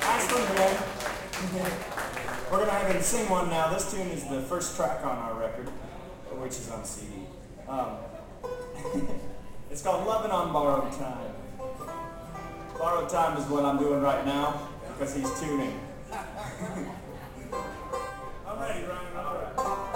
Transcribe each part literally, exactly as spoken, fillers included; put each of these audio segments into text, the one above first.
Nice one, Glenn. We're going to have him sing one now. This tune is the first track on our record, which is on C D. Um, it's called Lovin' on Borrowed Time. Borrowed time is what I'm doing right now because he's tuning. I'm ready, Ryan. All right.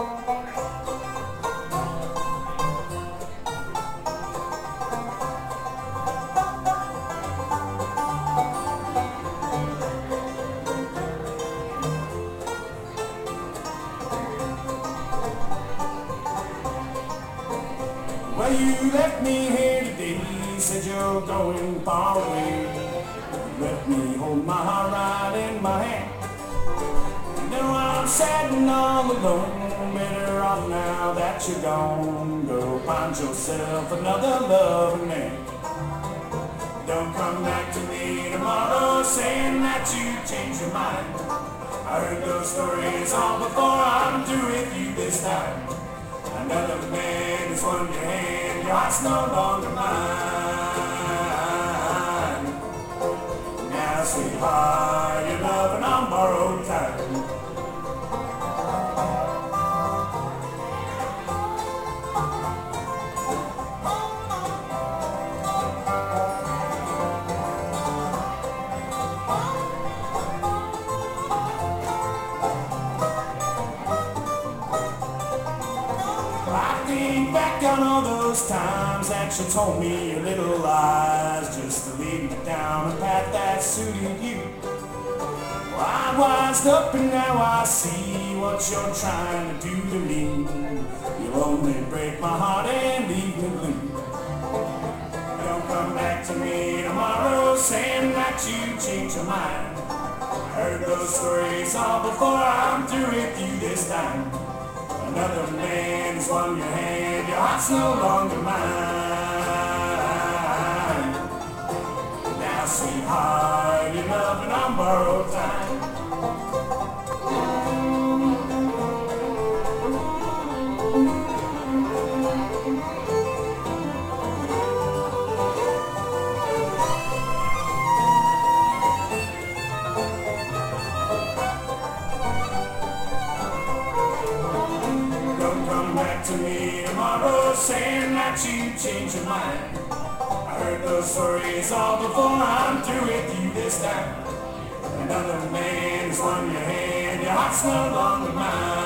Well, you left me here today, said you're going far away. You left me hold my heart right in my hand. Now I'm sad and all alone, better off now that you're gone. Go find yourself another loving man. Don't come back to me tomorrow saying that you changed your mind. I heard those stories all before, I'm through with you this time. Another man has won your hand, your heart's no longer mine. Now, sweetheart, you're loving on borrowed time. I think back on all those times that you told me your little lies just to lead me down a path that suited you. Well, I wised up and now I see what you're trying to do to me. You'll only break my heart and leave me blue. Don't come back to me tomorrow saying that you changed your mind. I heard those stories all before, I'm through with you this time. Another man's won your hand, your heart's no longer mine. Now, sweetheart, you're loving on borrowed time. Back to me tomorrow saying that you changed your mind. I heard those stories all before, I'm through with you this time. Another man's won your hand, your heart's no longer mine.